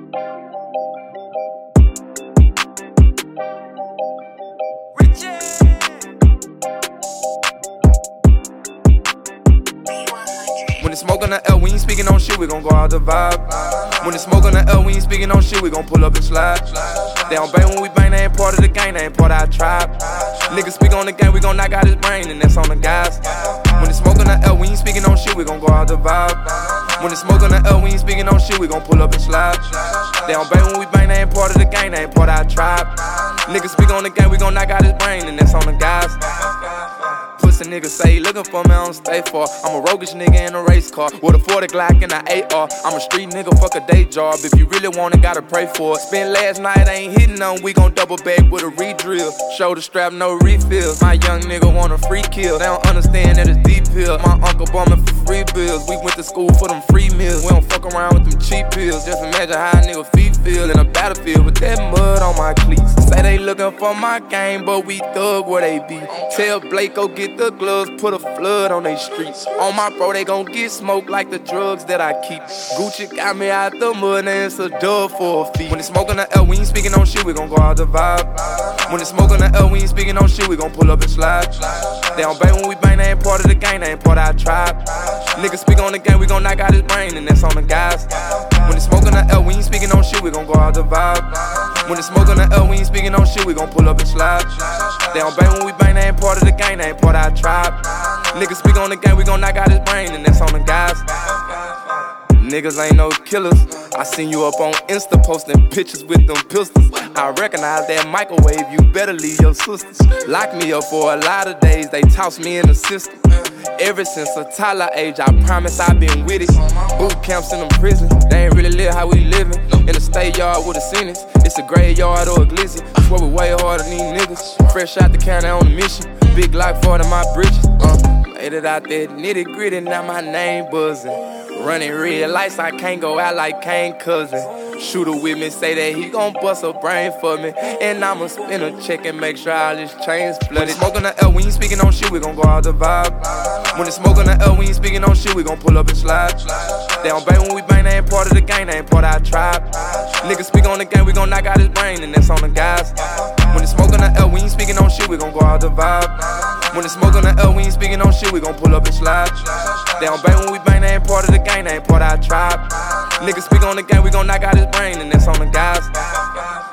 When it's smoke on the L, we ain't speaking on shit, we gon' go out the vibe. When it's smoke on the L, we ain't speaking on shit, we gon' pull up and slide. They don't bang when we bang, they ain't part of the gang, they ain't part of our tribe. Niggas speak on the gang, we gon' knock out his brain, and that's on the guys. When it's smoke on the L, we ain't speaking on shit, we gon' go out the vibe. When it's smoke on the L, we ain't speaking on shit, we gon' pull up and slide. They don't bang when we bang, they ain't part of the gang, they ain't part of our tribe. Niggas speak on the gang, we gon' knock out his brain, and that's on the guys. Pussy niggas say he looking for me, I don't stay far. I'm a roguish nigga in a race car with a 40 Glock and an AR. I'm a street nigga, fuck a day job. If you really want it, gotta pray for it. Spent last night, I ain't hitting none. We gon' double back with a re-drill. Shoulder strap, no refills. My young nigga want a free kill. They don't understand that it's deep hill. My uncle bumming for free bills. We went to school for them free meals. We don't fuck around with them cheap pills. Just imagine how a nigga feet feel in a battlefield with that mud on my cleats. Say they looking for my game, but we thug where they be. Tell Blake go get the gloves, put a flood on they streets. On my bro, they gon' get smoked like the drugs that I keep. Gucci got me out the mud, and it's a dub for a fee. When it's smoke on the L, we ain't speaking on shit, we gon' go out the vibe. When it's smoke on the L, we ain't speaking on shit, we gon' pull up and slide. They don't bang when we bang, they ain't part of the gang, they ain't part of our tribe. Niggas speak on the gang, we gon' knock out his brain, and that's on the guys. When it's smoke on the L, we ain't speaking on shit, we gon' go out the vibe. When it's smoke on the L, we ain't speaking on shit, we gon' pull up and slide. They don't bang when we bang, they ain't part of the gang, they ain't part of our tribe. Niggas speak on the gang, we gon' knock out his brain, and that's on the guys. Niggas ain't no killers. I seen you up on Insta posting pictures with them pistols. I recognize that microwave, you better leave your sisters. Lock me up for a lot of days, they toss me in the system. Ever since a toddler age, I promise I've been with it. Boot camps in them prisons, they ain't really live how we living. In a state yard with a sentence, it's a graveyard or a glizzy. I swear we way harder than these niggas. Fresh out the county on a mission, big Glock 40 my britches. Made it out there nitty gritty, now my name buzzing. Running red lights, I can't go out like Kane Cousin. Shooter with me, say that he gon' bust a brain for me. And I'ma spin a check and make sure all his chains flooded. When it's smoke on the L, we ain't speaking on shit, we gon' go out the vibe. When it's smoke on the L, we ain't speaking on shit, we gon' pull up and slide. They don't bang when we bang, they ain't part of the gang, they ain't part of our tribe. Niggas speak on the gang, we gon' knock out his brain, and that's on the guys. When it's smoke on the L, we ain't speaking on shit, we gon' go out the vibe. When it's smoke on the L, we ain't speaking on shit, we gon' pull up and slide. They don't bang when we bang, they ain't part of the gang, they ain't part of our tribe. Niggas speak on the gang, we gon' knock out his brain, and that's on the guys.